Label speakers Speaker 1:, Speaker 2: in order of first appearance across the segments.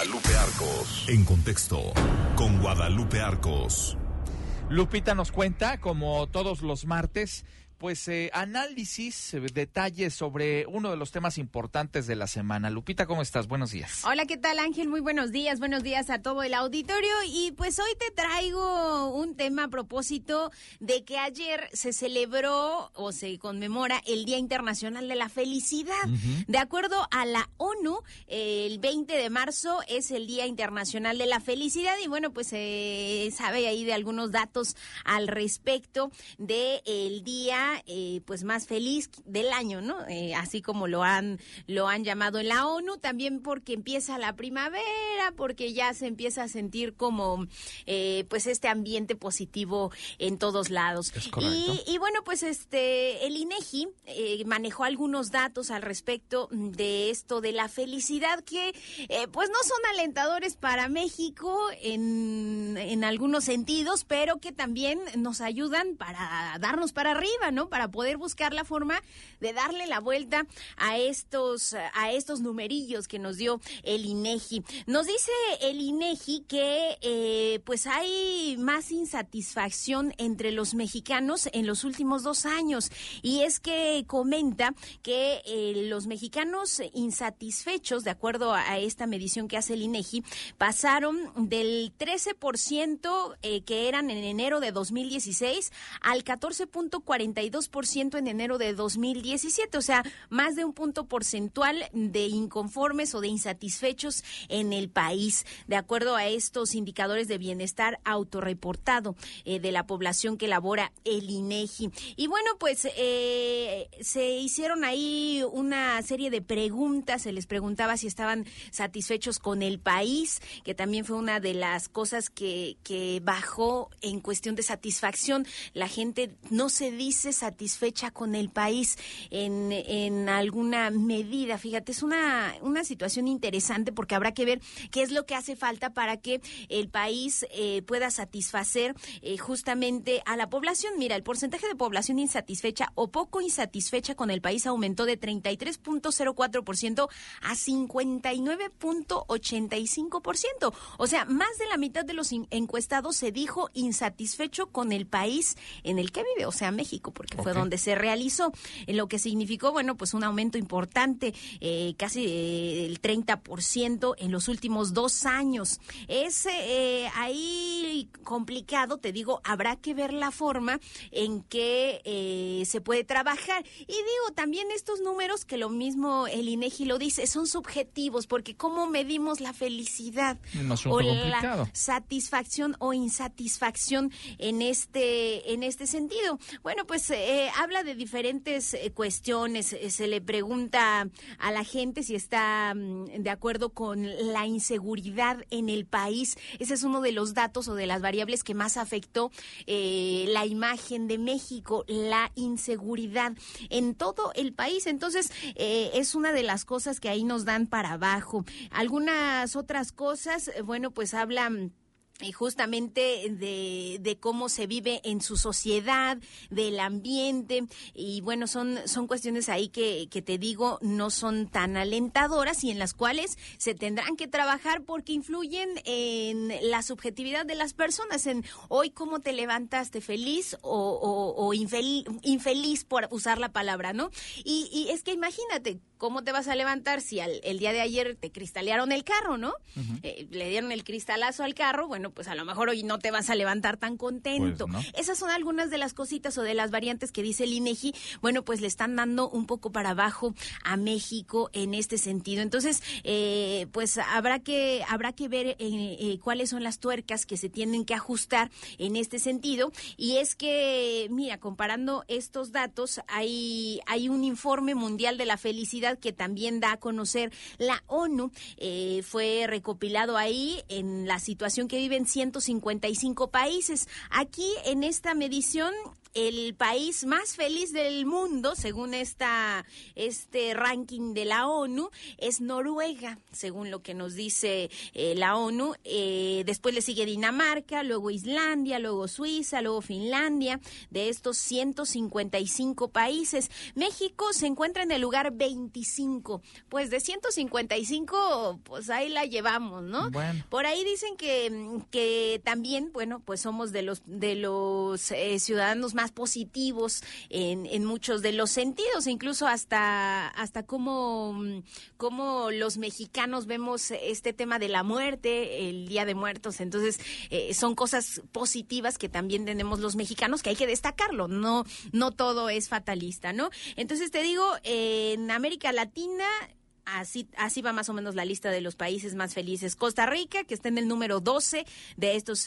Speaker 1: Guadalupe Arcos. En contexto, con Guadalupe Arcos.
Speaker 2: Lupita nos cuenta, como todos los martes, pues análisis, detalles sobre uno de los temas importantes de la semana. Lupita, ¿cómo estás? Buenos días.
Speaker 3: Hola, ¿qué tal, Ángel? Muy buenos días a todo el auditorio. Y pues hoy te traigo un tema a propósito de que ayer se celebró o se conmemora el Día Internacional de la Felicidad. De acuerdo a la ONU, el 20 de marzo es el Día Internacional de la Felicidad y bueno, pues se sabe ahí de algunos datos al respecto del día pues más feliz del año, ¿no? Así como lo han llamado en la ONU, también porque empieza la primavera, porque ya se empieza a sentir como pues este ambiente positivo en todos lados.
Speaker 2: Es correcto.
Speaker 3: Y bueno, pues el INEGI manejó algunos datos al respecto de esto de la felicidad que pues no son alentadores para México en algunos sentidos, pero que también nos ayudan para darnos para arriba, ¿no? Para poder buscar la forma de darle la vuelta a estos numerillos que nos dio el INEGI. Nos dice el INEGI que pues hay más insatisfacción entre los mexicanos en los últimos 2 años y es que comenta que los mexicanos insatisfechos, de acuerdo a esta medición que hace el INEGI, pasaron del 13% que eran en enero de 2016 al 14.42% en enero de 2017, o sea, más de un punto porcentual de inconformes o de insatisfechos en el país, de acuerdo a estos indicadores de bienestar autorreportado de la población que elabora el INEGI. Y bueno, pues se hicieron ahí una serie de preguntas, se les preguntaba si estaban satisfechos con el país, que también fue una de las cosas que bajó en cuestión de satisfacción. La gente no se dice satisfecha con el país en alguna medida. Fíjate, es una situación interesante porque habrá que ver qué es lo que hace falta para que el país pueda satisfacer justamente a la población. Mira, el porcentaje de población insatisfecha o poco insatisfecha con el país aumentó de 33.04% a 59.85%. O sea, más de la mitad de los encuestados se dijo insatisfecho con el país en el que vive, o sea, México, porque fue donde se realizó, lo que significó, bueno, pues un aumento importante, casi el 30% en los últimos 2 años. Es ahí complicado, te digo, habrá que ver la forma en que se puede trabajar. Y digo, también estos números, que lo mismo el INEGI lo dice, son subjetivos, porque ¿cómo medimos la felicidad o la satisfacción o insatisfacción en este sentido? Bueno, pues habla de diferentes cuestiones. Se le pregunta a la gente si está de acuerdo con la inseguridad en el país. Ese es uno de los datos o de las variables que más afectó la imagen de México, la inseguridad en todo el país. Entonces, es una de las cosas que ahí nos dan para abajo. Algunas otras cosas, bueno, pues hablan y justamente de cómo se vive en su sociedad, del ambiente, y bueno, son cuestiones ahí que te digo, no son tan alentadoras y en las cuales se tendrán que trabajar porque influyen en la subjetividad de las personas, en hoy cómo te levantaste, feliz o infeliz, por usar la palabra, ¿no? Y es que imagínate, ¿cómo te vas a levantar si el día de ayer te cristalearon el carro, ¿no? Le dieron el cristalazo al carro, bueno, pues a lo mejor hoy no te vas a levantar tan contento. Pues no. Esas son algunas de las cositas o de las variantes que dice el INEGI. Bueno, pues le están dando un poco para abajo a México en este sentido. Entonces, pues habrá que ver cuáles son las tuercas que se tienen que ajustar en este sentido. Y es que, mira, comparando estos datos, hay un informe mundial de la felicidad que también da a conocer la ONU. Fue recopilado ahí en la situación que viven 155 países. Aquí en esta medición el país más feliz del mundo, según este ranking de la ONU, es Noruega, según lo que nos dice la ONU. Después le sigue Dinamarca, luego Islandia, luego Suiza, luego Finlandia. De estos 155 países, México se encuentra en el lugar 25. Pues de 155, pues ahí la llevamos, ¿no?
Speaker 2: Bueno.
Speaker 3: Por ahí dicen que también, bueno, pues somos de los ciudadanos más positivos en muchos de los sentidos, incluso hasta cómo los mexicanos vemos este tema de la muerte, el Día de Muertos. Entonces son cosas positivas que también tenemos los mexicanos, que hay que destacarlo, no todo es fatalista, ¿no? Entonces te digo, en América Latina así va más o menos la lista de los países más felices. Costa Rica, que está en el número 12 de estos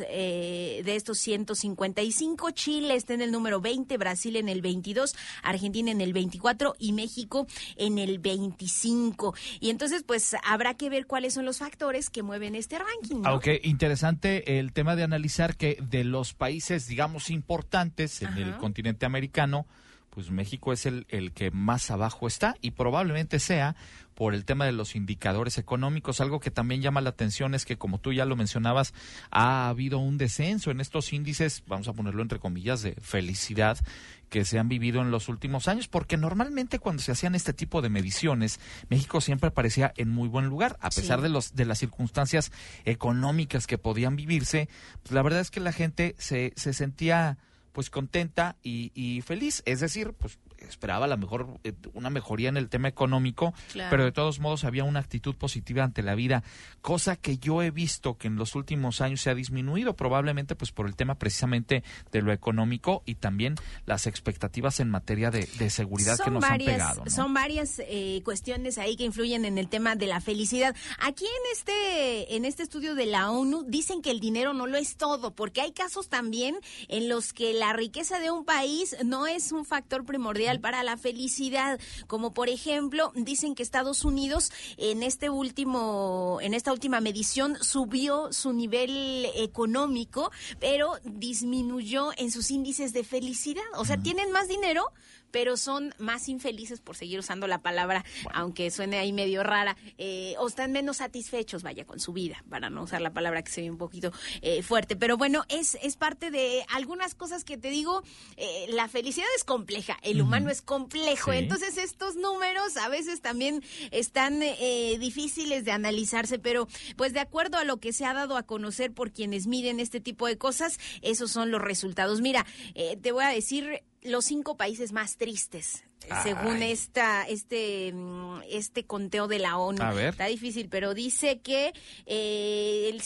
Speaker 3: 155. Chile está en el número 20, Brasil en el 22, Argentina en el 24 y México en el 25. Y entonces, pues, habrá que ver cuáles son los factores que mueven este ranking, ¿no?
Speaker 2: Aunque interesante el tema de analizar que de los países, digamos, importantes en el continente americano, pues México es el que más abajo está, y probablemente sea por el tema de los indicadores económicos. Algo que también llama la atención es que, como tú ya lo mencionabas, ha habido un descenso en estos índices, vamos a ponerlo entre comillas, de felicidad que se han vivido en los últimos años, porque normalmente cuando se hacían este tipo de mediciones, México siempre aparecía en muy buen lugar, a pesar de las circunstancias económicas que podían vivirse. Pues la verdad es que la gente se sentía pues contenta y feliz, es decir, pues esperaba a lo mejor una mejoría en el tema económico,
Speaker 3: claro,
Speaker 2: pero de todos modos había una actitud positiva ante la vida, cosa que yo he visto que en los últimos años se ha disminuido, probablemente pues por el tema precisamente de lo económico y también las expectativas en materia de seguridad que nos han pegado, ¿no?
Speaker 3: Son varias cuestiones ahí que influyen en el tema de la felicidad. Aquí en este estudio de la ONU dicen que el dinero no lo es todo, porque hay casos también en los que la riqueza de un país no es un factor primordial para la felicidad, como por ejemplo dicen que Estados Unidos en esta última medición subió su nivel económico, pero disminuyó en sus índices de felicidad. O sea, tienen más dinero, pero son más infelices, por seguir usando la palabra, aunque suene ahí medio rara, o están menos satisfechos, vaya, con su vida, para no usar la palabra que se ve un poquito fuerte. Pero bueno, es parte de algunas cosas que te digo, la felicidad es compleja, el humano es complejo, entonces estos números a veces también están difíciles de analizarse, pero pues de acuerdo a lo que se ha dado a conocer por quienes miden este tipo de cosas, esos son los resultados. Mira, te voy a decir los 5 países más tristes, según este conteo de la ONU.
Speaker 2: A ver.
Speaker 3: Está difícil, pero dice que el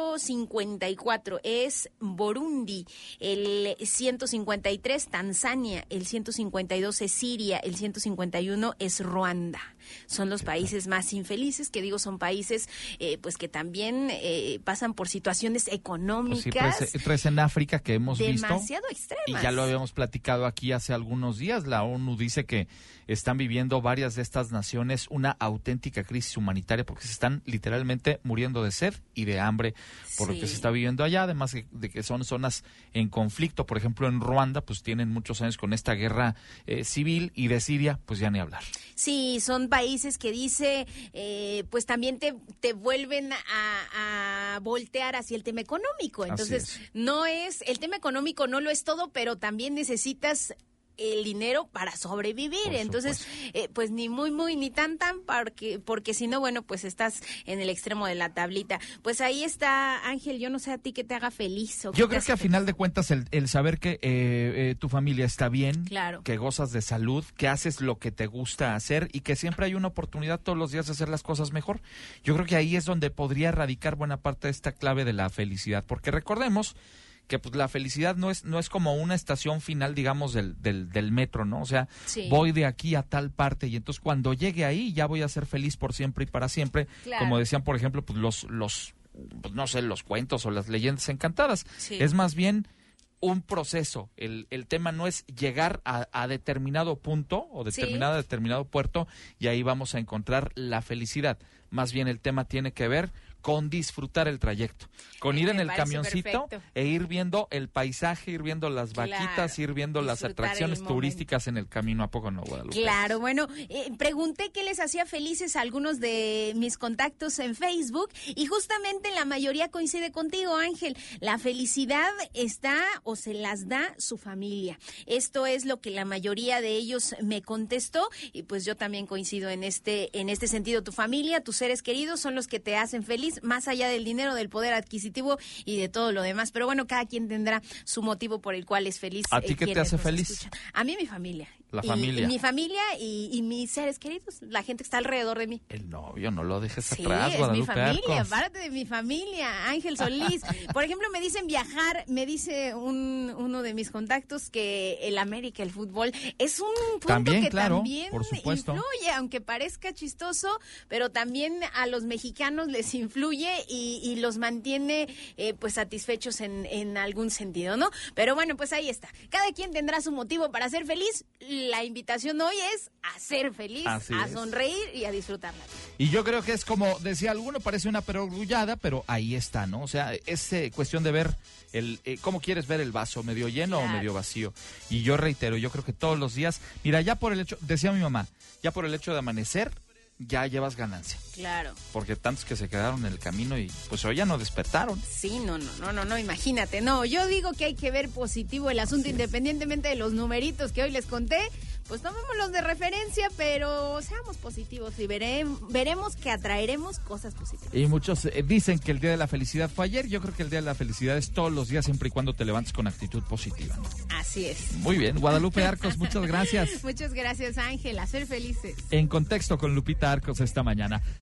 Speaker 3: 154 es Burundi, el 153 Tanzania, el 152 es Siria, el 151 es Ruanda. Son los países más infelices, que digo, son países pues que también pasan por situaciones económicas.
Speaker 2: Pues sí, tres en África que hemos visto.
Speaker 3: Demasiado extremas.
Speaker 2: Y ya lo habíamos platicado aquí hace algunos días. La ONU dice que están viviendo varias de estas naciones una auténtica crisis humanitaria porque se están literalmente muriendo de sed y de hambre por lo que se está viviendo allá, además de que son zonas en conflicto. Por ejemplo, en Ruanda pues tienen muchos años con esta guerra civil, y de Siria pues ya ni hablar.
Speaker 3: Sí, son países que dice pues también te vuelven a voltear hacia el tema económico. Entonces, el tema económico no lo es todo, pero también necesitas el dinero para sobrevivir. Entonces, pues ni muy, muy, ni tan, porque si no, bueno, pues estás en el extremo de la tablita. Pues ahí está, Ángel, yo no sé a ti qué te haga feliz.
Speaker 2: Yo creo que a final de cuentas el saber que tu familia está bien,
Speaker 3: claro,
Speaker 2: que gozas de salud, que haces lo que te gusta hacer y que siempre hay una oportunidad todos los días de hacer las cosas mejor. Yo creo que ahí es donde podría radicar buena parte de esta clave de la felicidad, porque recordemos que pues la felicidad no es como una estación final, digamos, del metro, ¿no? O sea, voy de aquí a tal parte y entonces cuando llegue ahí ya voy a ser feliz por siempre y para siempre, claro, como decían, por ejemplo, pues los no sé, los cuentos o las leyendas encantadas. Es más bien un proceso. El tema no es llegar a determinado punto o determinado puerto y ahí vamos a encontrar la felicidad. Más bien el tema tiene que ver con disfrutar el trayecto, con ir en el camioncito e ir viendo el paisaje, ir viendo las vaquitas, ir viendo las atracciones turísticas en el camino. ¿A poco no, Guadalupe?
Speaker 3: Claro, bueno, pregunté qué les hacía felices a algunos de mis contactos en Facebook y justamente la mayoría coincide contigo, Ángel. La felicidad está o se las da su familia. Esto es lo que la mayoría de ellos me contestó y pues yo también coincido en este sentido. Tu familia, tus seres queridos son los que te hacen feliz, más allá del dinero, del poder adquisitivo y de todo lo demás. Pero bueno, cada quien tendrá su motivo por el cual es feliz.
Speaker 2: ¿A ti qué te hace feliz?
Speaker 3: Escuchan. A mí mi familia.
Speaker 2: La familia.
Speaker 3: Mi familia y mis seres queridos, la gente que está alrededor de mí.
Speaker 2: El novio, no lo dejes
Speaker 3: sí,
Speaker 2: atrás, Guadalupe
Speaker 3: es mi familia,
Speaker 2: Arcos.
Speaker 3: aparte de mi familia, Ángel Solís. Por ejemplo, me dicen viajar, me dice uno de mis contactos que el América, el fútbol, es un punto
Speaker 2: también,
Speaker 3: que
Speaker 2: claro,
Speaker 3: también
Speaker 2: por supuesto.
Speaker 3: influye, aunque parezca chistoso, pero también a los mexicanos les influye y los mantiene pues satisfechos en algún sentido, ¿no? Pero bueno, pues ahí está. Cada quien tendrá su motivo para ser feliz. La invitación hoy es a ser feliz, a sonreír y a disfrutarla.
Speaker 2: Y yo creo que es como decía alguno, parece una perogrullada, pero ahí está, ¿no? O sea, es cuestión de ver cómo quieres ver el vaso, medio lleno o medio vacío. Y yo reitero, yo creo que todos los días, mira, ya por el hecho, decía mi mamá, ya por el hecho de amanecer, ya llevas ganancia.
Speaker 3: Claro.
Speaker 2: Porque tantos que se quedaron en el camino y pues hoy ya no despertaron.
Speaker 3: Sí, no, imagínate. No, yo digo que hay que ver positivo el asunto, independientemente de los numeritos que hoy les conté, pues tomémoslos de referencia, pero seamos positivos y veremos que atraeremos cosas positivas.
Speaker 2: Y muchos dicen que el Día de la Felicidad fue ayer. Yo creo que el Día de la Felicidad es todos los días, siempre y cuando te levantes con actitud positiva, ¿no?
Speaker 3: Así es.
Speaker 2: Muy bien, Guadalupe Arcos, muchas gracias.
Speaker 3: Muchas gracias, Ángel, a ser felices.
Speaker 2: En Contexto con Lupita Arcos esta mañana.